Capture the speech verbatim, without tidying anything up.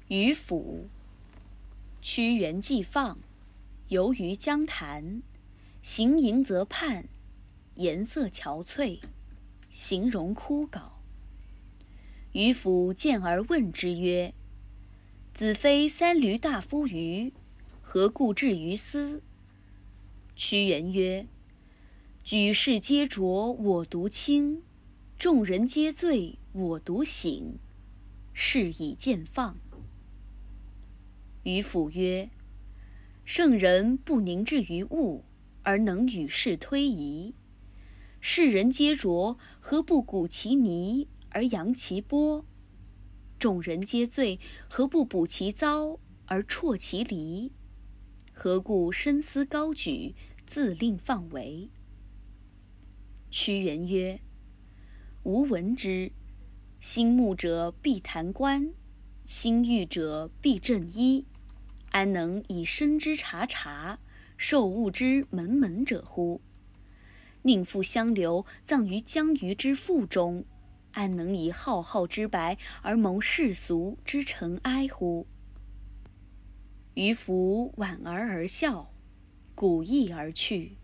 渔父，屈原既放，游于江潭，行营则畔，颜色憔悴，形容枯槁。渔父见而问之曰：子非三闾大夫于，何故至于斯？屈原曰：举世皆浊我独清，众人皆醉我独醒，是以见放。渔父曰：圣人不凝滞于物，而能与世推移。世人皆浊，何不鼓其泥而扬其波？众人皆醉，何不补其糟而啜其离？何故深思高举，自令放为？屈原曰：吾闻之，心慕者必弹冠，心欲者必振衣，安能以身之察察，受物之门门者乎？宁负相留，葬于江鱼之腹中，安能以浩浩之白而蒙世俗之尘埃乎？渔父莞尔而笑，鼓翼而去。